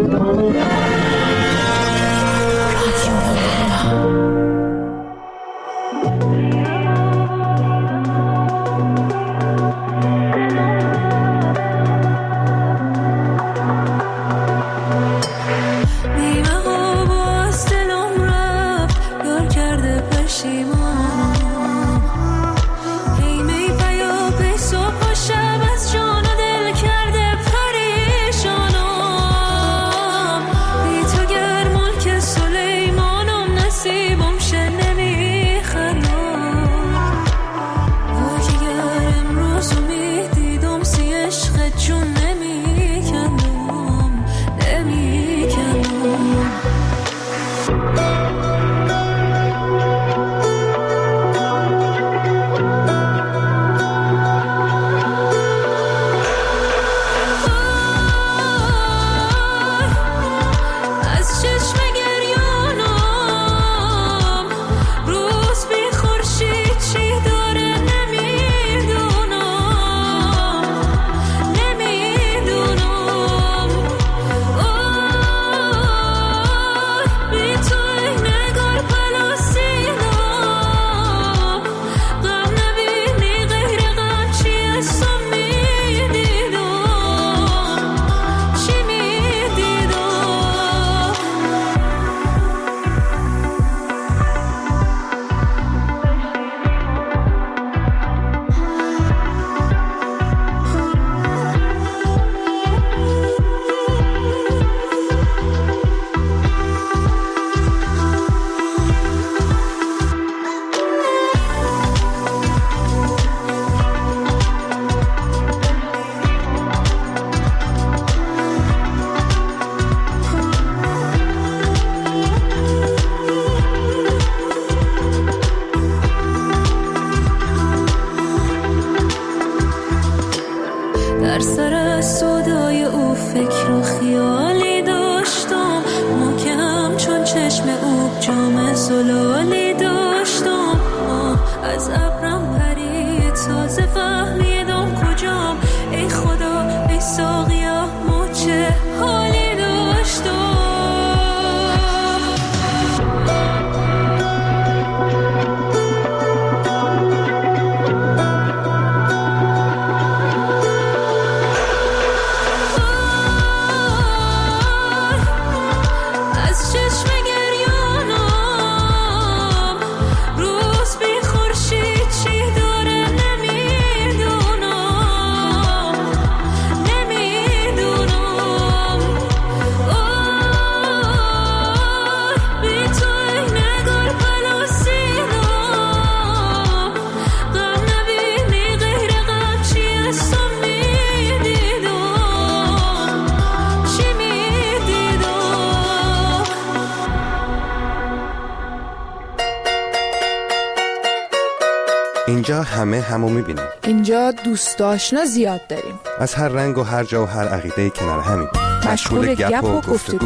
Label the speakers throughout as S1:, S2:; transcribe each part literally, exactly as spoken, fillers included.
S1: اینجا همه همو میبینیم.
S2: اینجا دوست آشنا زیاد داریم.
S1: از هر رنگ و هر جا و هر عقیده کنار همین.
S2: مشغول گپ و گفتگو.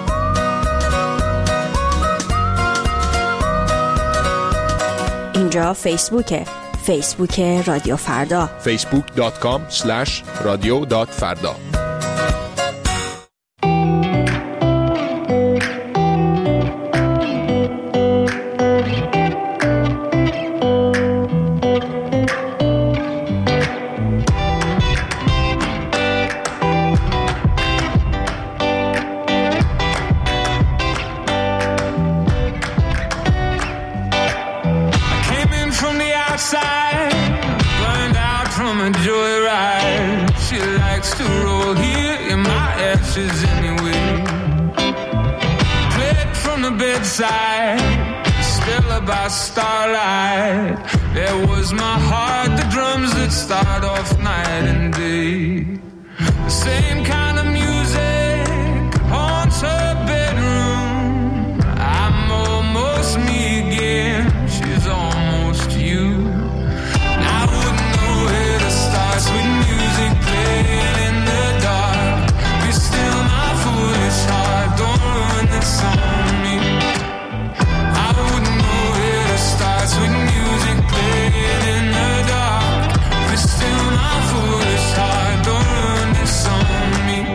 S3: اینجا فیسبوکه. فیسبوک رادیو فردا.
S4: فیسبوک دات کام اسلش رادیو دات فردا.
S5: Starlight, there was my heart, the drums that start off night and day. The same kind of music haunts her bedroom. I'm almost me again, she's almost you. And I wouldn't know where to start, sweet music playing in the dark. Be still my foolish heart, don't ruin this on me. I wouldn't know where to start, sweet music playing in the dark. Be still my foolish heart, don't ruin this on me.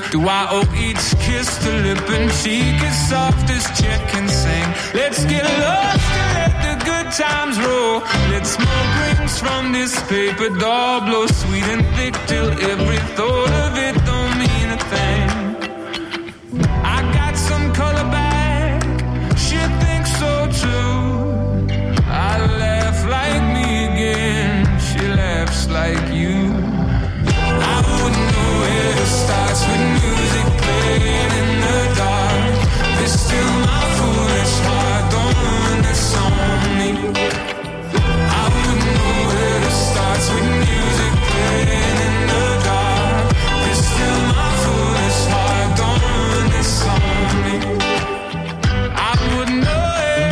S5: Do I owe each kiss to lip and cheek as soft as check and sing? Let's get lost and let the good times roll. Let's smoke rings from this paper doll, blow sweet and thick till every thought of it don't mean a thing. I got some color back, she thinks so too. I laugh like me again, she laughs like you. I wouldn't know where to start with music playing in the dark. There's still my foolish heart, don't run this on me. I wouldn't know where to start with music playing in the dark. There's still my foolish heart, don't run this on me. I wouldn't know it,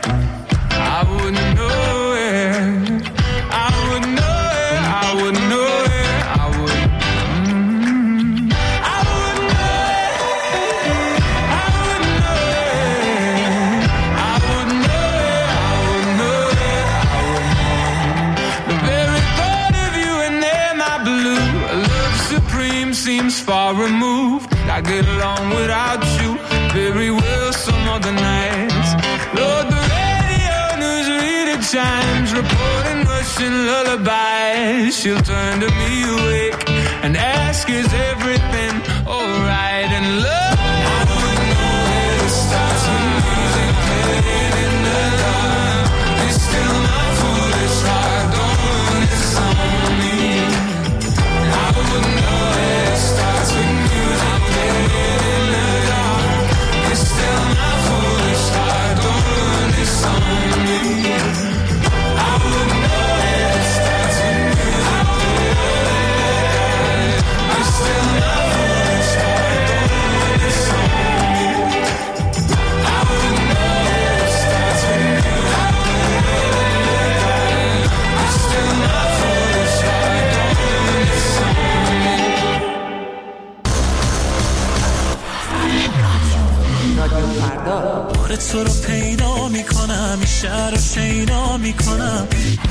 S5: I wouldn't know it, I wouldn't know it, I wouldn't know it, I would. Mm, I wouldn't know it, I wouldn't know it, I wouldn't know it, I wouldn't know it, I wouldn't. The very thought of you and then my blue love supreme seems far removed. I get along without you very well some other nights. Lord, the radio news reader chimes, reporting Russian lullabies. She'll turn to me awake and ask, is everything alright? And love, I wouldn't know where to start with music playing in the dark. It's still my foolish heart, don't run this on me. I wouldn't know where to start with music playing in the dark. It's still my foolish heart, don't run this on me. I wouldn't know where to start with music playing. It's still my foolish heart, don't run this on me. I wouldn't know where to start with music playing. It's still my foolish heart, don't run this on me.
S6: بار تو رو پیدا میکنم، این شهر رو شیدا میکنم.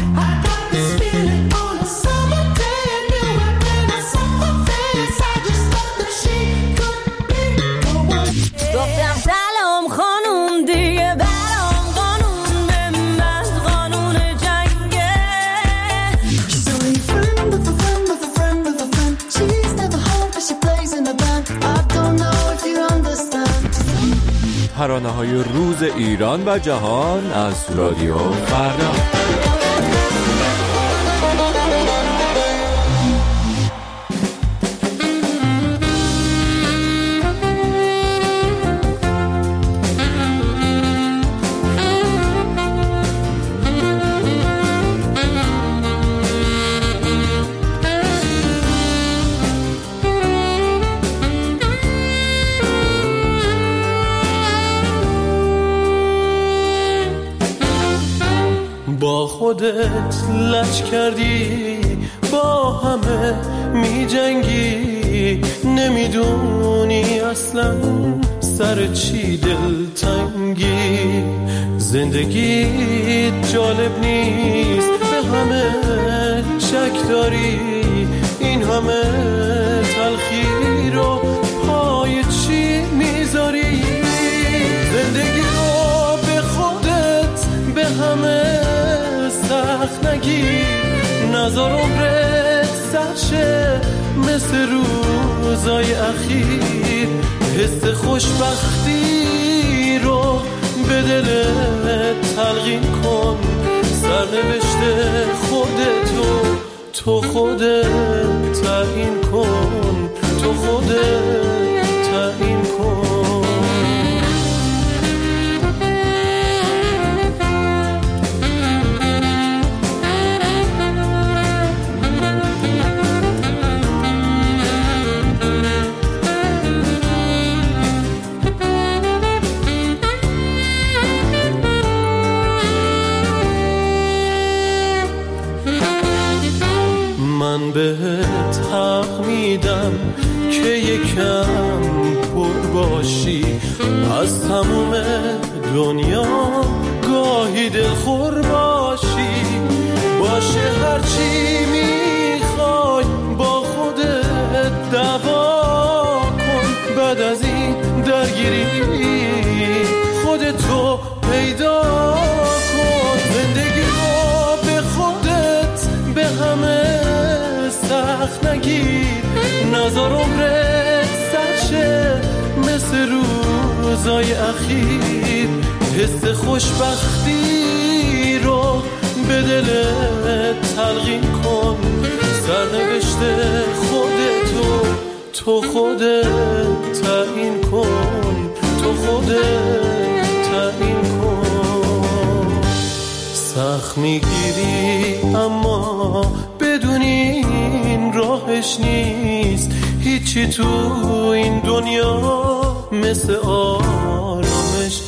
S3: گفتم سلام خانوم دیگه برام قانون به من قانون جنگه.
S7: She's only a friend of a friend of a friend of a friend. She's never home but she plays in a band. I don't know if you understand.
S8: ترانه‌های روز ایران و جهان از رادیو فردا.
S6: با خودت لج کردی، با همه می جنگی، نمیدونی اصلا سر چی دل تنگی. زندگی جالب نیست، به همه شک داری، این همه تلخی رو پای چی میذاری. زندگی رو به خودت به همه سخت نگیر، نظر عمرت سرشه مثل روزای اخیر. حس خوشبختی رو به دلت تلقین کن، سرنوشت خودتو تو خودت تعیین کن، تو خودت تعیین کن. من بهت حق میدم که یکم پر باشی، از تموم دنیا گاهی دلخور باشی. باشه هرچی میخوای با خودت دعوا سخت نگیر، نظر عمرت سرشه مثل روزای اخیر. حس خوشبختی رو به دلت تلقین کن، سرنوشت خودتو تو خودت تعیین کن، تو خودت تعیین کن. سخت میگیری اما بدونی این راهش نیست، هیچی تو این دنیا مثل آرامش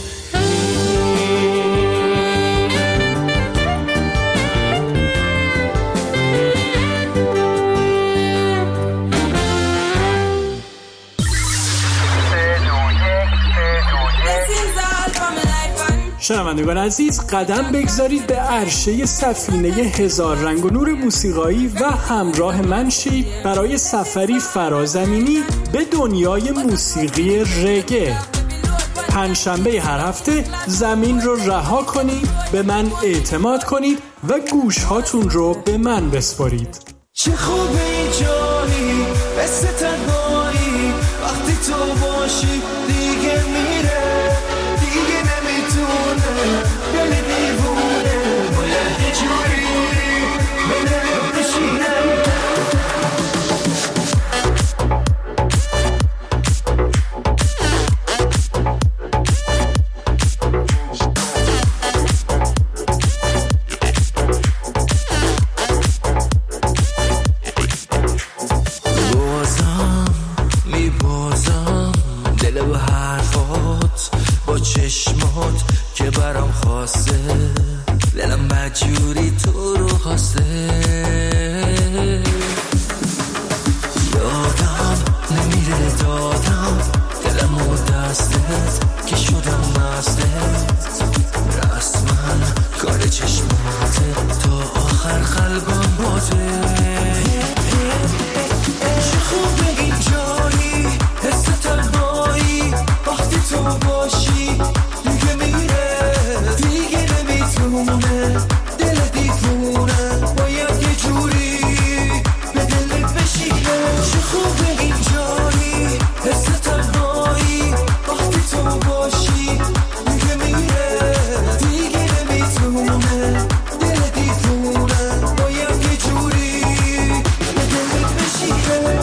S9: شنوندگان عزیز، قدم بگذارید به عرشه سفینه هزار رنگ و نور موسیقایی و همراه من شید برای سفری فرازمینی به دنیای موسیقی رگه. پنجشنبه هر هفته زمین رو رها کنید، به من اعتماد کنید و گوش هاتون رو به من بسپارید.
S7: چه خوبه این جایی، مثل تنهایی، وقتی تو باشی دیگه میره، دیگه نمیتونه دل دیوونه، باید یه جوری به دلت بشینه.
S10: چشمات که برام خواسته، دلم بدجوری تو رو خواسته. یادم نمیره دادم دلم و دستت که شدم مستت، رسما کار چشماته تا آخر قلبم باته. چه خوبه این جایی، حس تنهایی، وقتی تو باشی دیگه میره، دیگه نمیتونه دل دیوونه، باید یه جوری به دلت بشینه. چه خوبه این جایی، حس تنهایی، وقتی تو باشی دیگه میره، دیگه نمیتونه دل دیوونه، باید یه جوری به دلت بشینه.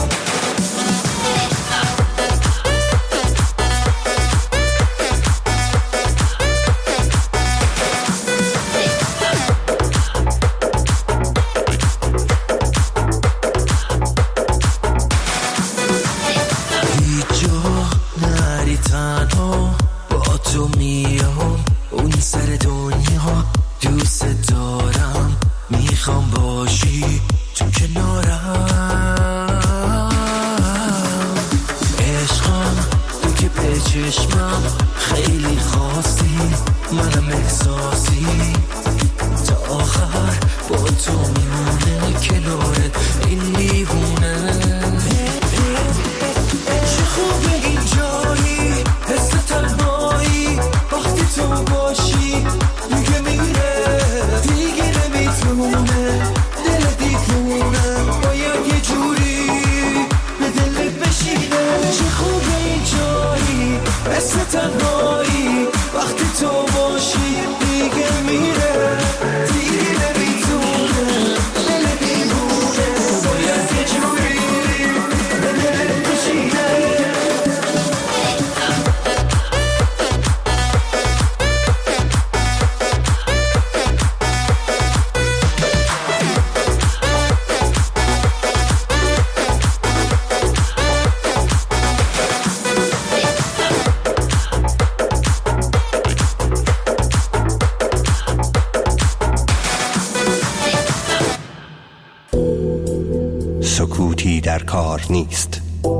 S1: سکوتی در کار نیست.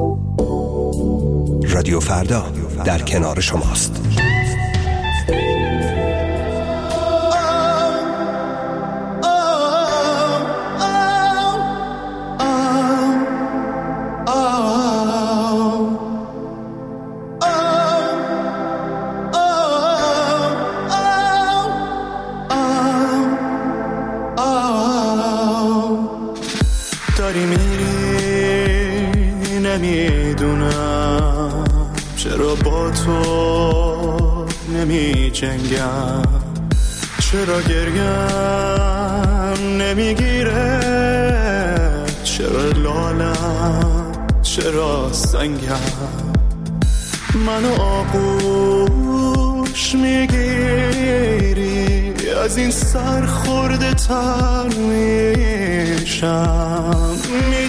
S1: رادیو فردا در کنار شماست.
S7: داری میری
S11: نمیدونم چرا با تو نمی جنگم، چرا گریم نمیگیره، چرا لالم چرا سنگم، منو آغوش میگیری از این سر خورده تر میشم،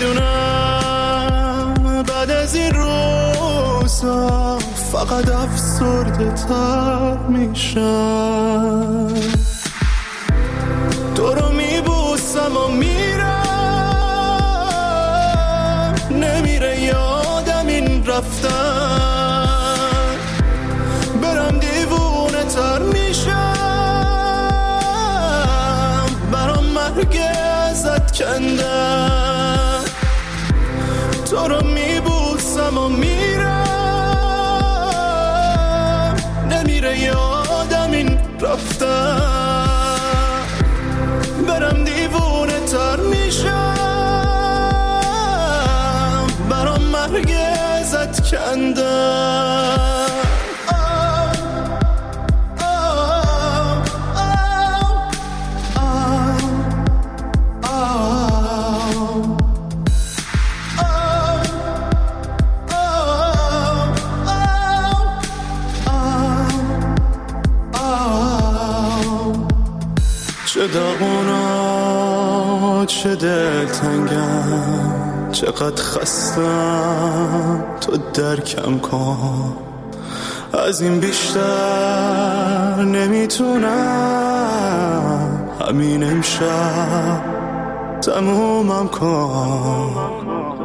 S11: میدونم بعد از این روزا فقط افسرده تر میشم، تو رو میبوسم و میرم، نمیره یادم این رفتن، برم دیوونه تر میشم، برام مرگ ازت کندم، تو رو میبوسم و میرم، نمیره یادم این رفتن، برم دیوونه تر میشم، برام مرگ ازت کندم. چه داغونا چه دلتنگم، چقدر خستم تو درکم کن، از این بیشتر نمیتونم، همین امشب تمومم کن.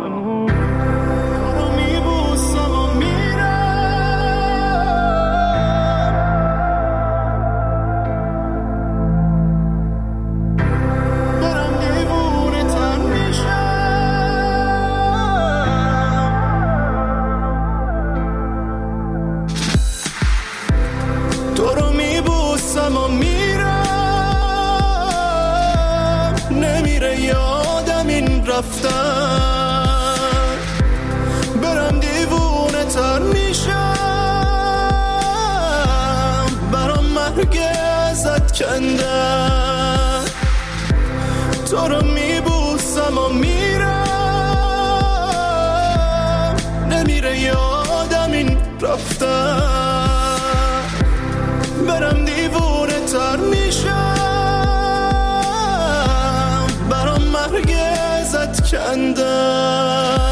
S11: رفتن برم دیوونه تر میشم، برام مرگ ازت کندم، تو رو میبوسم و میرم، نمیره یادم این رفتن، برم دیوونه تر میشم، برام مرگ ازت کندم.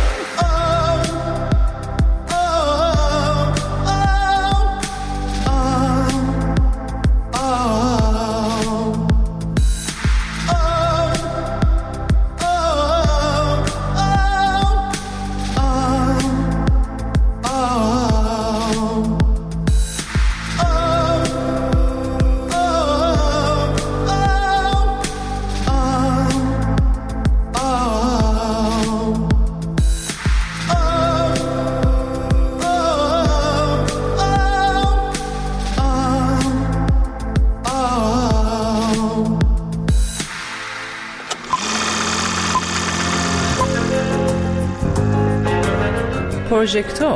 S12: پروژکتور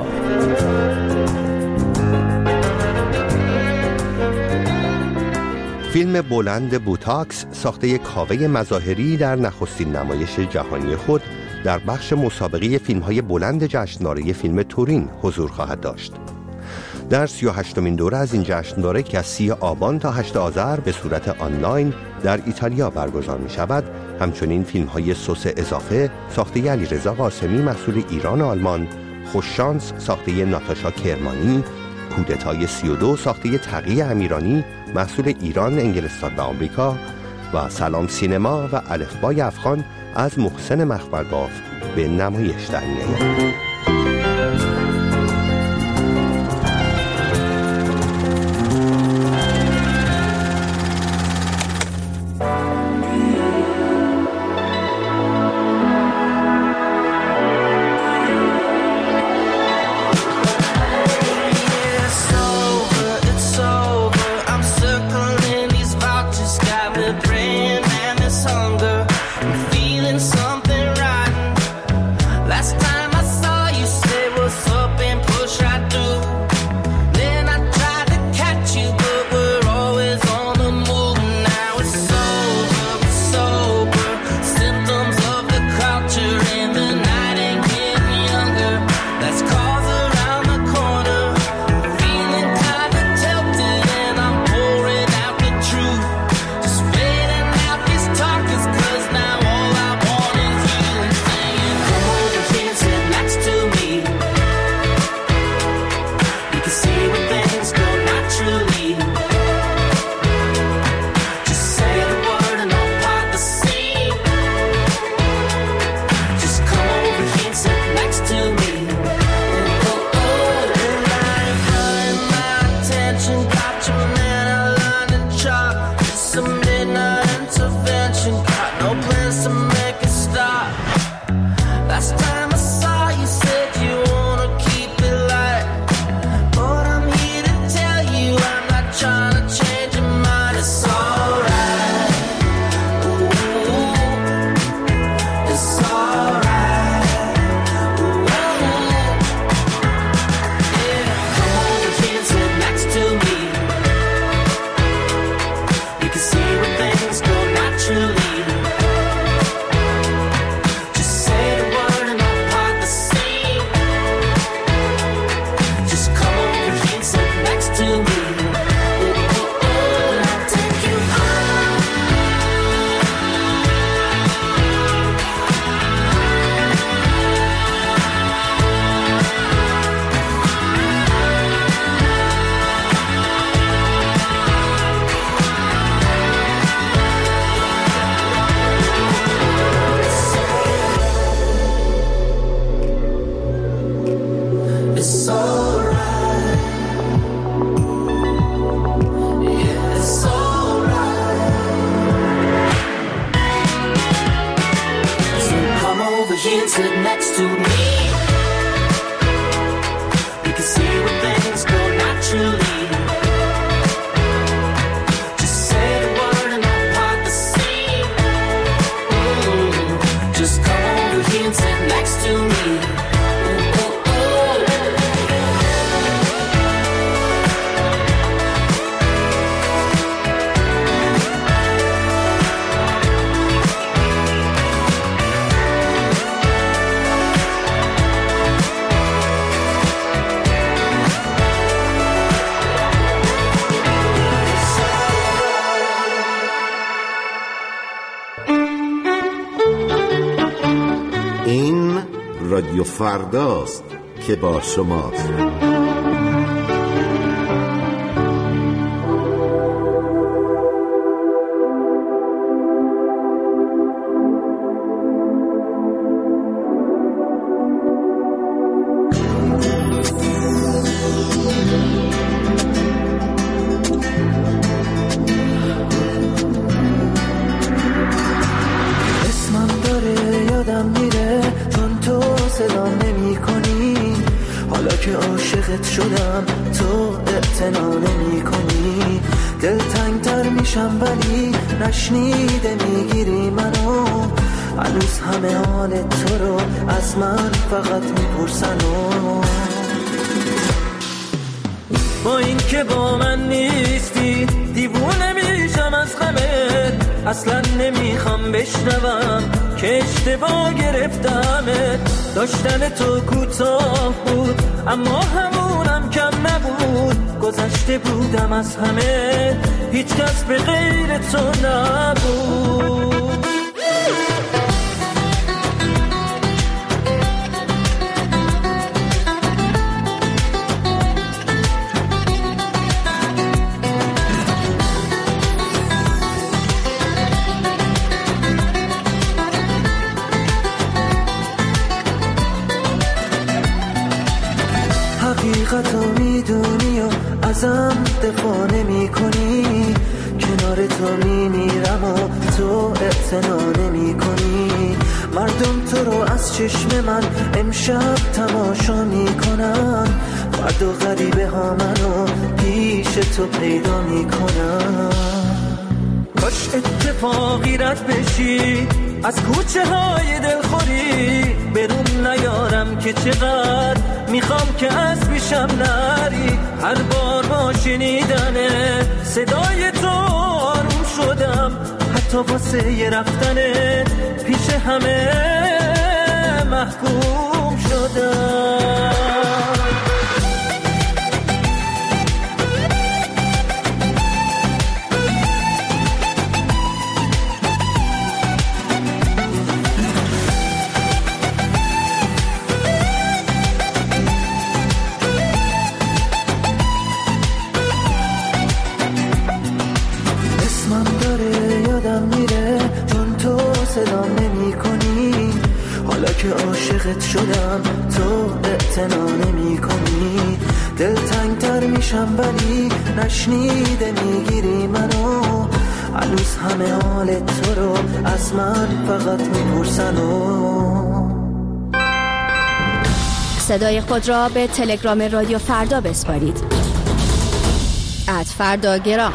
S1: فیلم بلند بوتاکس ساخته کاوه مظاهری در نخستین نمایش جهانی خود در بخش مسابقه فیلم‌های بلند جشنواره فیلم تورین حضور خواهد داشت. در سی و هشتمین دوره از این جشنواره که از سی آبان تا هشت آذر به صورت آنلاین در ایتالیا برگزار می شود، همچنین فیلم‌های سس اضافه ساخته علیرضا قاسمی محصول ایران و آلمان، خوششانس ساخته ناتاشا کرمانی، کودتای سی و دو ساخته تقی امیرانی محصول ایران، انگلستان و آمریکا و سلام سینما و الفبای افغان از محسن مخبرباف به نمایش در می‌آید.
S3: Something rotten. Last time I saw
S10: Last time I saw you said you wanna keep it light, but I'm here to tell you I'm not trying to change your mind. It's alright, ooh, it's alright, ooh, yeah. Come over here and sit next to me. We can see where things go naturally. Sit next to me. We can see where things go naturally. Just say the word and I'll part the scene. Ooh, just come over here and sit next to me.
S13: رادیو فرداست که با شماست.
S10: شدم تو اعتنا نمی کنی، دلتنگ تر میشم ولی نشنیده میگیری منو، هنوز همه حال تو رو از من فقط میپرسن و با این که با من نیستی دیوونه میشم از غمت، اصلا نمیخوام بشنوم که اشتباه گرفتمت، داشتن تو کوتاه بود اما همونم کم نبود، گذشته بودم از همه هیچ کس به غیر تو نبود. حقیقتو میدونی و ازم دفاع نمی کنی، کنار تو میمیرم و تو اعتنا نمی کنی، مردم تو رو از چشم من امشب تماشا میکنن، فردا غریبه ها منو پیش تو پیدا میکنن، کاش اتفاقی رد بشی از کوچه های دلخوری، برون نیارم که چقدر میخوام که از پیشم نری، هر بار با شنیدن صدای تو آروم شدم، حتی واسه یه رفتنت پیش همه محکوم شدم. صدام نمی کنی، حالا که عاشقت شدم تو اعتنا نمی کنی، دلتنگ تر میشم ولی نشنیده میگیری منو، هنوز همه حال تو رو از من فقط میپرسن و
S14: صدای خود را به تلگرام رادیو فردا بسپارید. ات فرداگرام.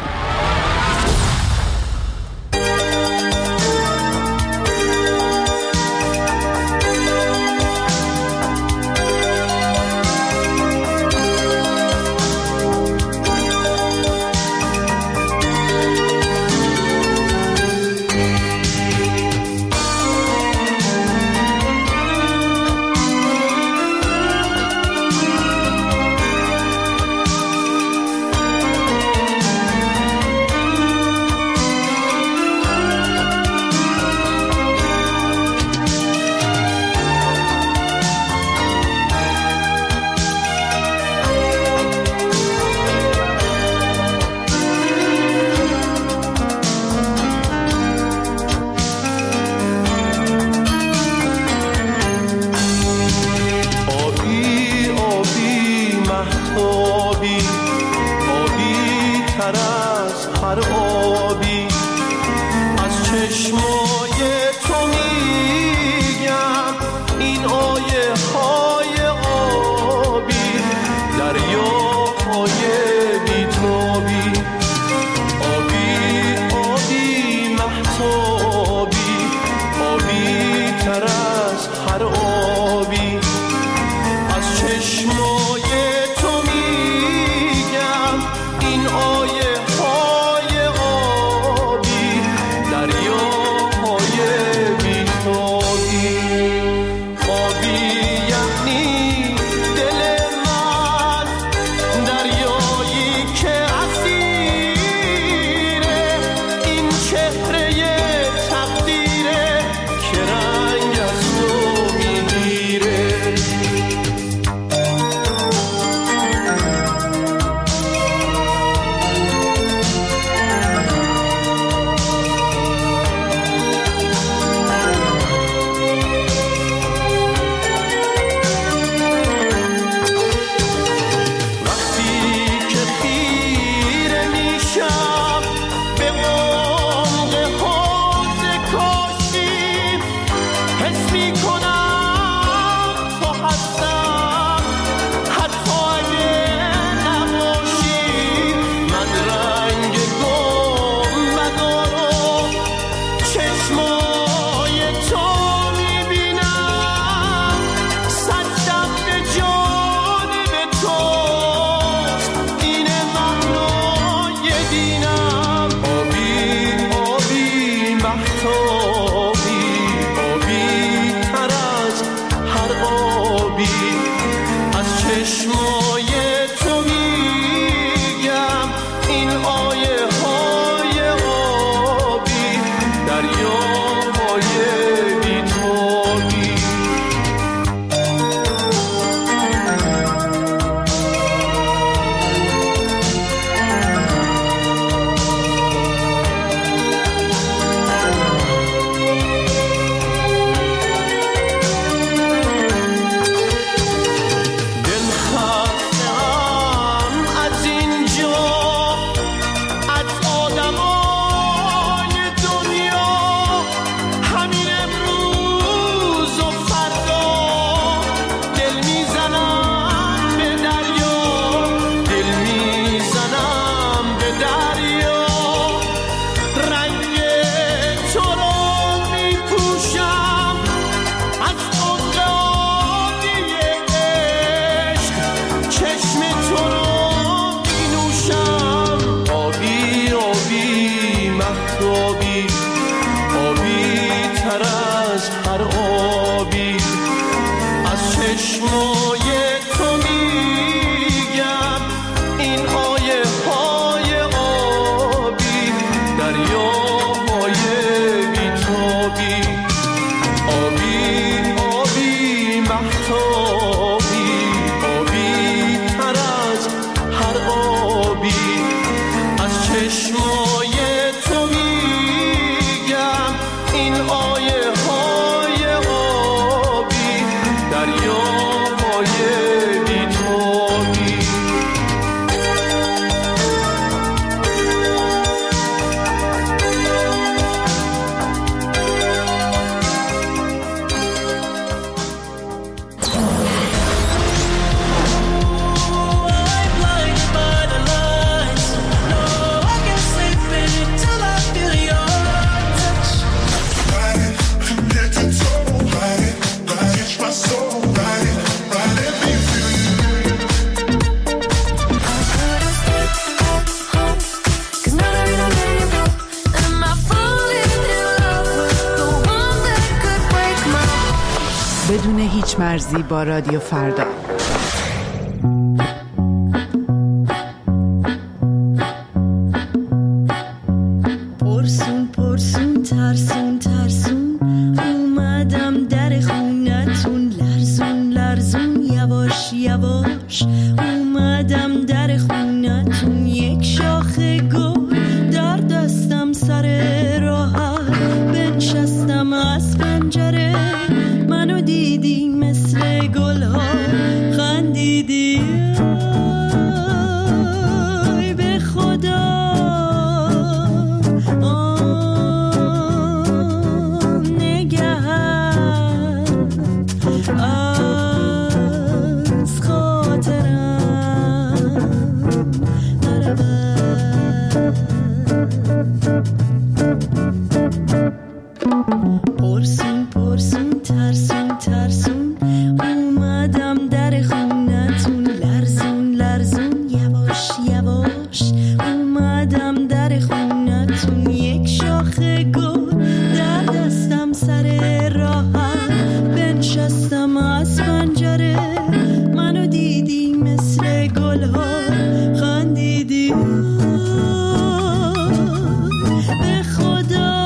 S11: این آیه های آبی دریا
S12: بدون هیچ مرزی با رادیو فردا.
S3: پرسون پرسون ترسون ترسون اومدم در خونتون، لرزون لرزون یواش یواش اومدم در خونتون، یک شاخه گل در دستم سر راه بنشستم از پنجره، منو دیدی مثل گل ها خندیدی، ای به خدا پرسون پرسون ترسون ترسون اومدم در خونتون، لرزون لرزون یواش یواش اومدم در خونتون، یک شاخه گل در دستم سر راه بنشستم از پنجره، منو دیدی مثل گل ها خندیدی، به خدا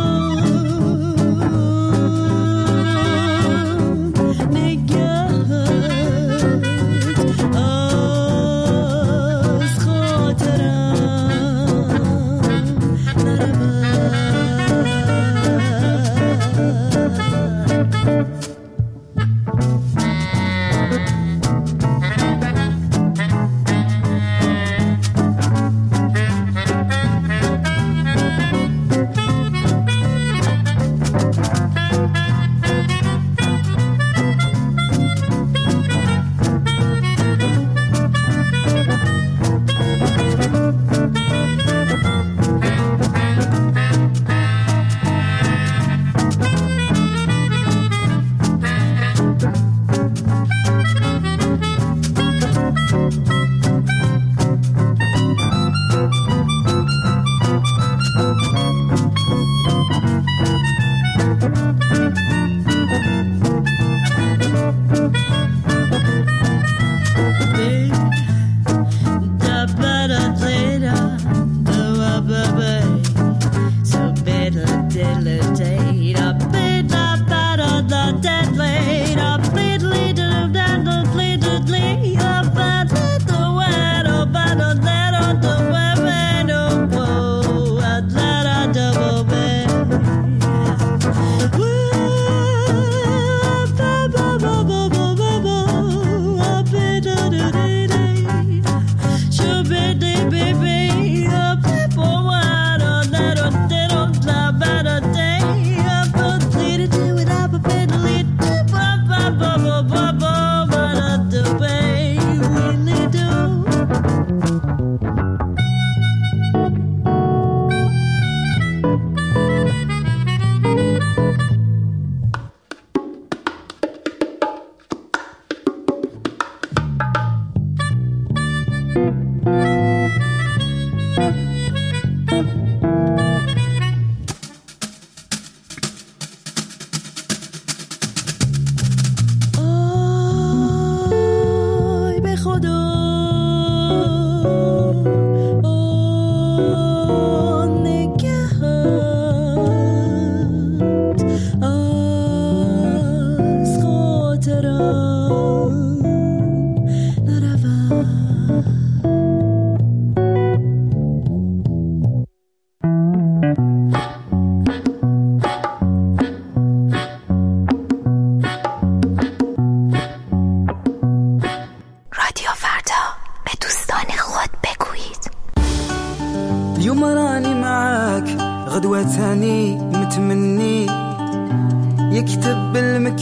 S10: يكتب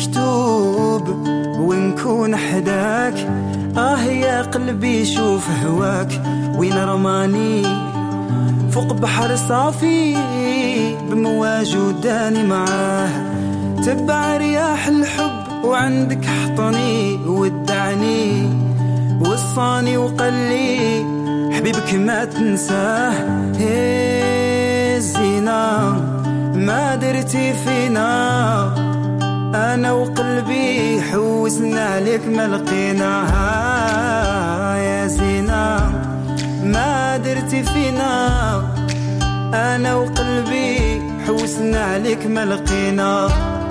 S10: المكتوب ونكون حداك. آه يا قلبي شوف هواك وين رماني فوق بحر صافي بمواج وداني معاه. تبع رياح الحب وعندك حطني ودعني وصاني وقلي حبيبك ما تنساه. هي الزينة ما درتي فينا أنا وقلبي حوسنا لك ما لقيناها يا زينة ما درتي فينا. أنا وقلبي حوسنا لك ما لقينا.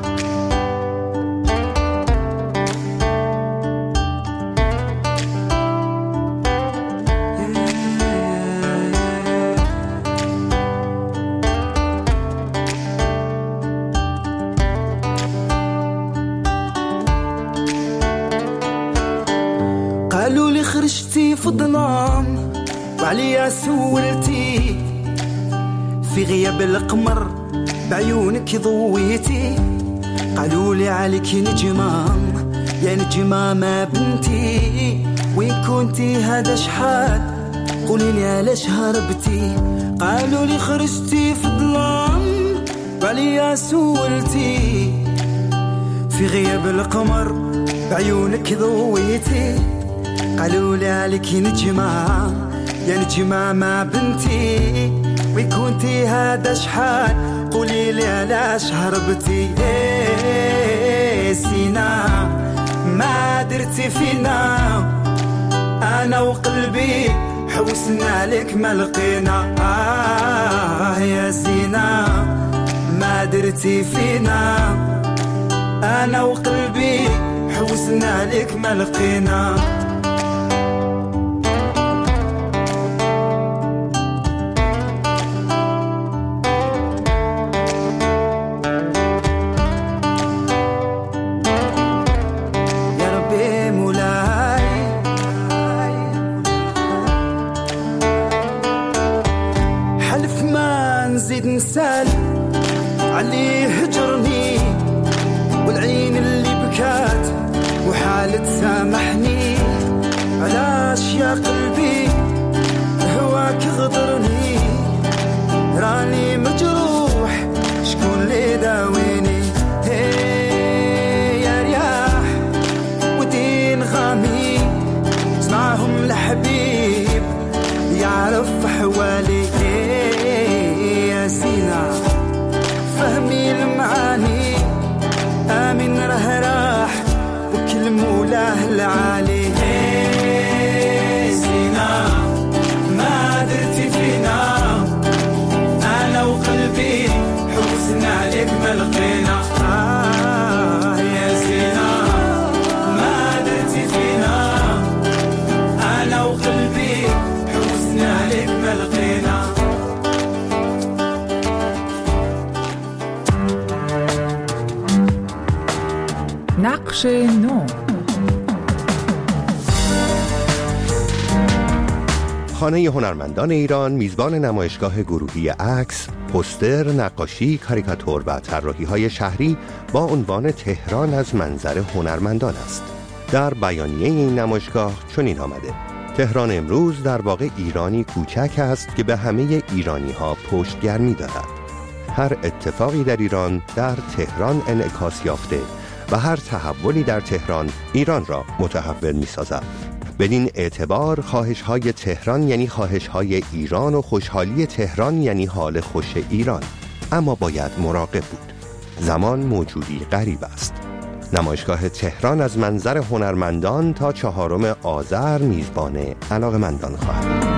S10: قالوا لي خرجتي في الظلام وعليا سولتي في غياب القمر بعيونك ضويتي. قالوا لي عليك نجمة يا نجمة ما بنتي وين كنتي هذا شحال قولي لي علاش هربتي. قالوا لي خرجتي في الظلام وعليا سولتي في غياب القمر بعيونك ضويتي. قالوا لي عليك نجمة يا نجمة ما بنتي وين كنتي هذا شحال قولي لي علاش هربتي. إيه سينا ما درتي فينا. أنا وقلبي حوسنا لك ما لقينا. آه يا سينا ما درتي فينا. أنا وقلبي حوسنا لك ما لقينا. نسال عليه هجرني والعين اللي بكات وحالة سامحني. علاش يا قلبي هواك غدرني راني مجروح شكون اللي داويني. يا رياح ودين غامي اسمعهم الحبيب يعرف حوالي. سينا فهمي المعاني آمن راه راح وكل مولاه العالي. سينا ما درتي فينا. أنا وقلبي حوسنا لك ما لقينا. آه يا سينا ما درتي فينا. أنا وقلبي حوسنا لك ما لقينا.
S2: نقش نو.
S1: خانه هنرمندان ایران میزبان نمایشگاه گروهی عکس، پوستر، نقاشی، کاریکاتور و طراحی‌های شهری با عنوان تهران از منظر هنرمندان است. در بیانیه این نمایشگاه چنین آمده: تهران امروز در واقع ایرانی کوچک است که به همه ایرانی‌ها پشتگرمی دارد. هر اتفاقی در ایران در تهران انعکاس یافته و هر تحولی در تهران ایران را متحول می سازد. بدین اعتبار خواهش‌های تهران یعنی خواهش‌های ایران و خوشحالی تهران یعنی حال خوش ایران. اما باید مراقب بود. زمان موجودی غریب است. نمایشگاه تهران از منظر هنرمندان تا چهارم آذر میزبان علاقه‌مندان خواهد بود.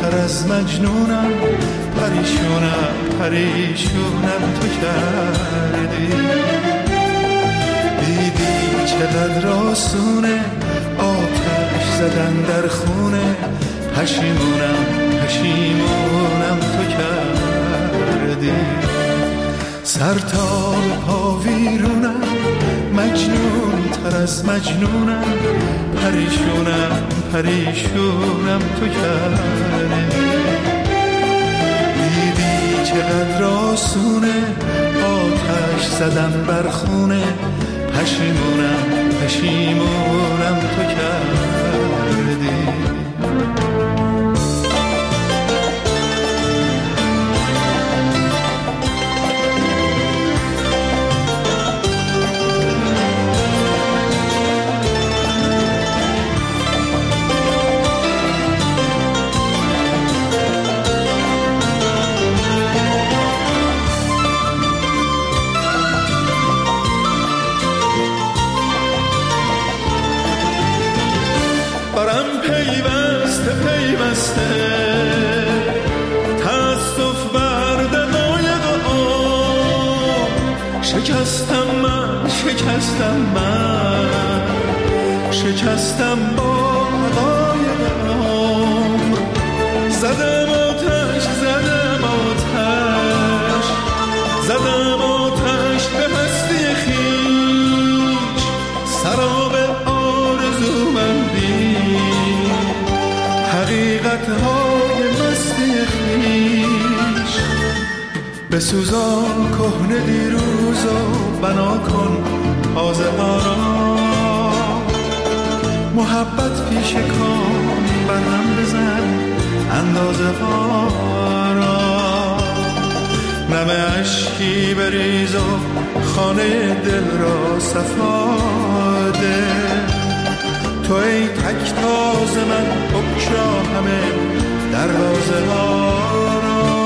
S11: تر از مجنونم، پریشونم پریشونم تو کردی. دیدی چقدر آسونه آتش زدن در خونه، پشیمونم پشیمونم تو کردی. سر تا پا ویرونم، مجنون تر از مجنونم، پریشونم پریشونم تو کردی. دیدی چقدر آسونه آتش زدم بر خونه، پشیمونم پشیمونم تو کردی. تأسف بر دقایق آن، شکستم من شکستم من شکستم با دقایق آن. زدم آتش زدم آتش زدم آتش به هستی خویش، سراب آرزو بندی حقیقت های مستی خویش. بسوزان کهنه دیروز و بنا کن تازه آرام، محبت پیش کام برهم بزن اندازه آرام. نم عشقی بریز و خانه دل را صفاده، تو ای تک تاز من بکشا همه دروازه ها را.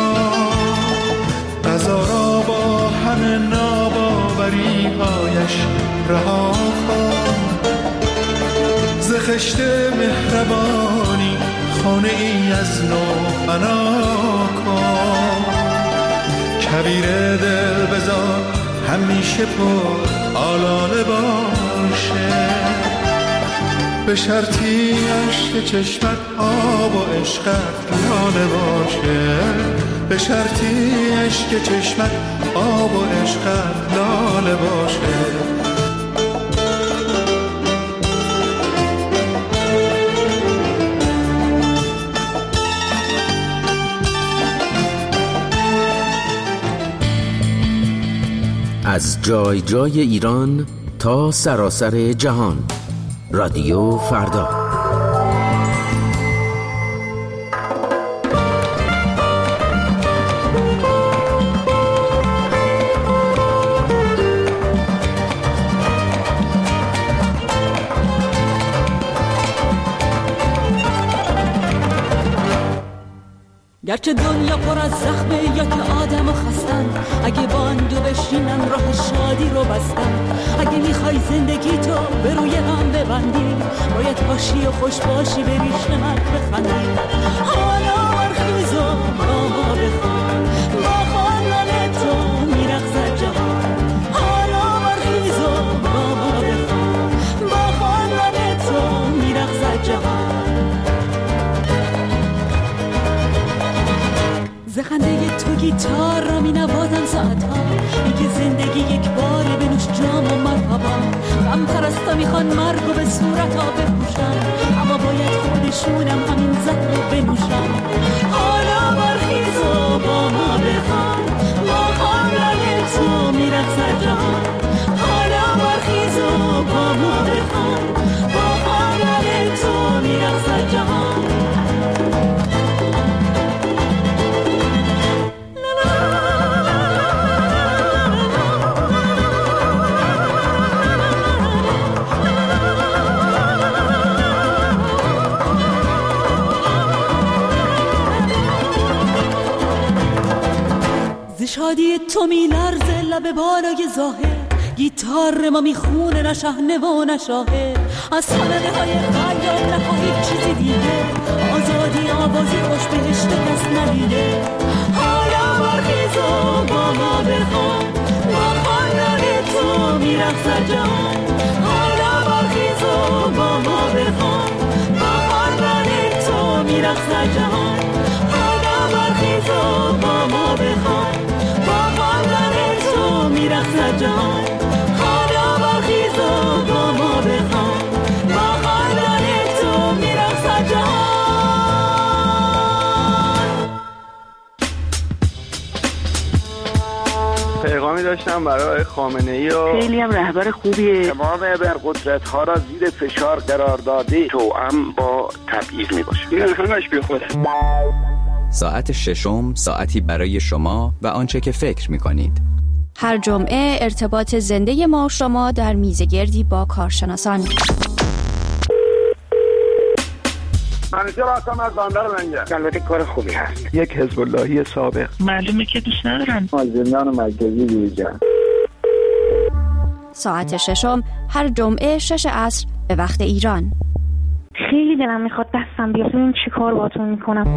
S11: قضا را با همه ناباوری هایش رها کن، ز خشت مهربانی خانه ای از نو بنا کن. کبیر دل بذار همیشه پر آلاله باشه، به شرطی عشق چشمت آب و عشقت لاله باشه. به شرطی عشق چشمت آب و عشقت لاله باشه.
S15: از جای جای ایران تا سراسر جهان، رادیو فردا.
S3: گرچه دنیا پر از زخمه یا که آدم و خستن، اگه باندو بشینن راه شادی رو بستن. اگه میخوای زندگی تو به روی هم ببندی، باید باشی و خوش باشی بریش من بخندی. حالا برخیز و با ما بخوان، با خواندن تو میرقصد جهان. حالا برخیز و با ما بخوان، با خواندن تو میرقصد جهان. زخنده تو گیتار را می نوازن ساعتها، میگه زندگی یک باره بنوش جام و مرحبا. غم پرستا میخوان مرگ و به صورت ها بپوشن، اما باید خودشونم همین زهر رو بنوشن. حالا برخیز و با ما بخوان، با خواندن تو میرقصد جهان. حالا برخیز و با ما بخوان، با خواندن تو میرقصد جهان. شادی تو می لرزه لب بالای ظاهر، گیتار ما میخونه نه شهنه و نه شاهد، از خانه های خیال نخواهید چیزی دیگه، آزادی آوازی خوش بهشت کس ندیده. حالا برخیز و با ما بخوام، با خاندان تو میرقصد جهان. حالا برخیز و با ما بخوام، با خاندان تو میرقصد جهان. حالا برخیز و با ما بخوام، با خاندان تو میرقصد جهان. حالا برخیز و با ما بخوام، با خاندان تو میرقصد جهان.
S16: پیغامی داشتم برای خامنه‌ای و
S17: خیلی هم رهبر خوبیه.
S16: تمام ابرقدرت ها را زیر فشار قرار داده، توأم با تبعیض می باشه. این همش بی خوده.
S18: ساعت ششم ساعتی برای شما و آنچه که فکر می کنید.
S14: هر جمعه ارتباط زنده ما شما در میزگردی با کارشناسان.
S16: منیجر هستم از بندر منگه. البته کار خوبی هست. یک حزب اللهی سابق.
S17: معلومه که دوست ندارن.
S16: از زندان مرکزی بیرون.
S14: ساعت ششم هر جمعه شش عصر به وقت ایران.
S17: خیلی دلم میخواد دستم بیاد ببینم چی کار باهاتون میکنم.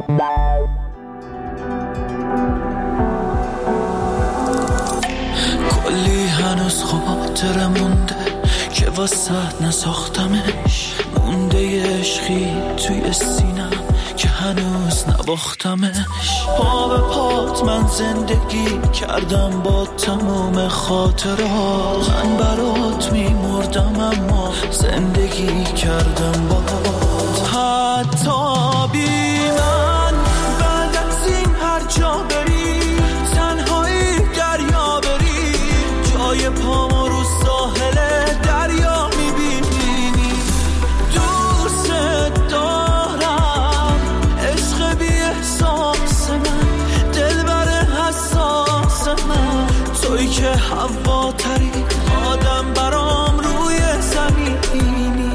S6: کلی هنوز خاطره مونده که واسه نساختمش، مونده عشقی توی سینم که هنوز نباختمش. پا به پات من زندگی کردم با تمام خاطرات، من برات میمردم اما زندگی کردم بات. حتی بی من بعد از این هر جا بری، تنهایی دریا بری، جای پامو رو ساحل دریا میبینی. دوست دارم عشق بی احساس من، دلبر حساس من، توی که هواتری آدم برام روی زمینی.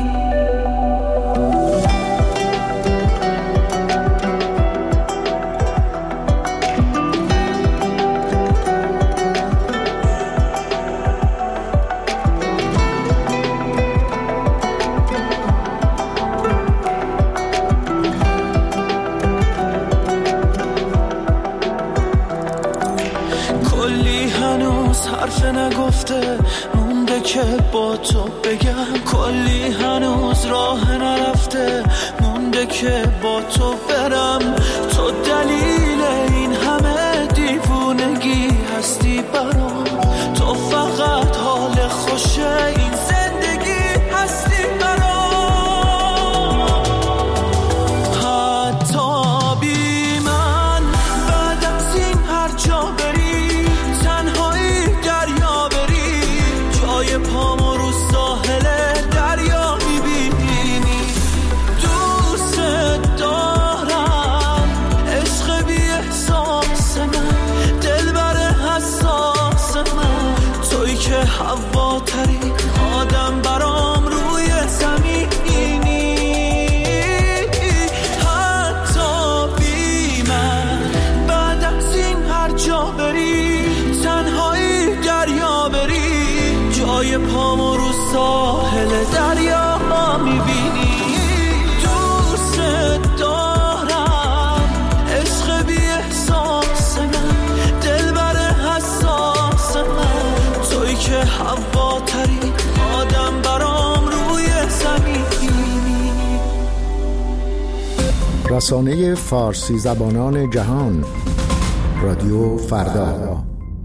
S6: حرف نگفته مونده که با تو بگم، کلی هنوز راه نرفته مونده که با تو برم. تو دلیل این همه دیوونگی هستی برام، تو فقط حال خوشه این زندگی هستی برام. حتی بی من بعد از این هر جا بری، تنهایی دریا بری، جای پامو رو ساحل دریا میبینی. دوست دارم عشق بی احساس من، دلبر حساس من، توی که هواتری آدم برام روی زمینی. حتی بی من بعد از این هر جا بری، تنهایی دریا بری، جای پامو رو ساحل دریا میبینی. دوست دارم عشق بی احساس من، دلبر حساس من، توی که هواتری آدم برام روی زمینی.
S19: رسانه فارسی زبانان جهان، رادیو فردا.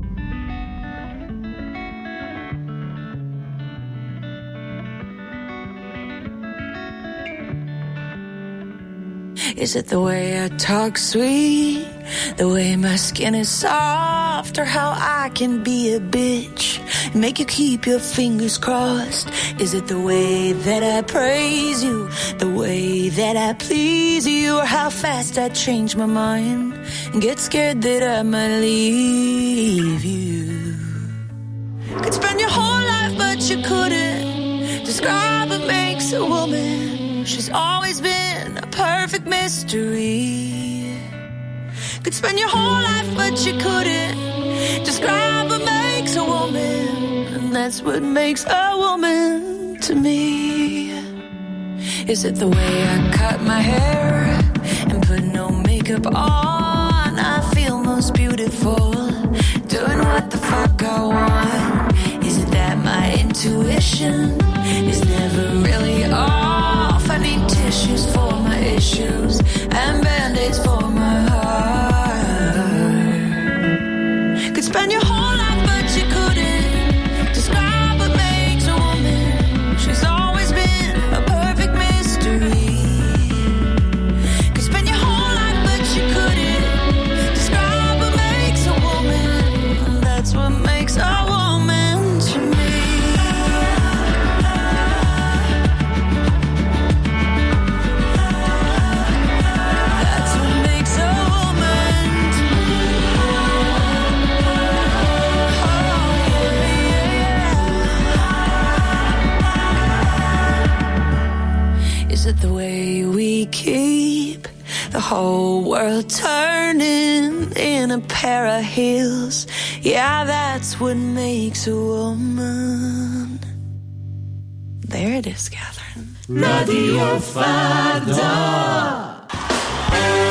S20: Is it the way I talk sweet, the way my skin is soft, or how I can be a bitch and make you keep your fingers crossed? Is it the way that I praise you, the way that I please you, or how fast I change my mind and get scared that I might leave you? Could spend your whole life but you couldn't describe what makes a woman. She's always been a perfect mystery. Could spend your whole life but you couldn't describe what makes a woman. that's what makes a woman to me. Is it the way I cut my hair and put no makeup on? I feel most beautiful, doing what the fuck I want. Is it that my intuition is never really off? I need tissues for my issues and band-aids for my heart. Could spend your whole life but you couldn't describe what makes a woman. She's always been a perfect mystery. Could spend your whole life but you couldn't describe what makes a woman. That's what makes a woman to me. That's what makes a woman to me. Oh, yeah, yeah. Is it the way we keep the whole world turning in a pair of heels? Yeah, that's what makes a woman. There it is, Catherine.
S7: Radio Farda.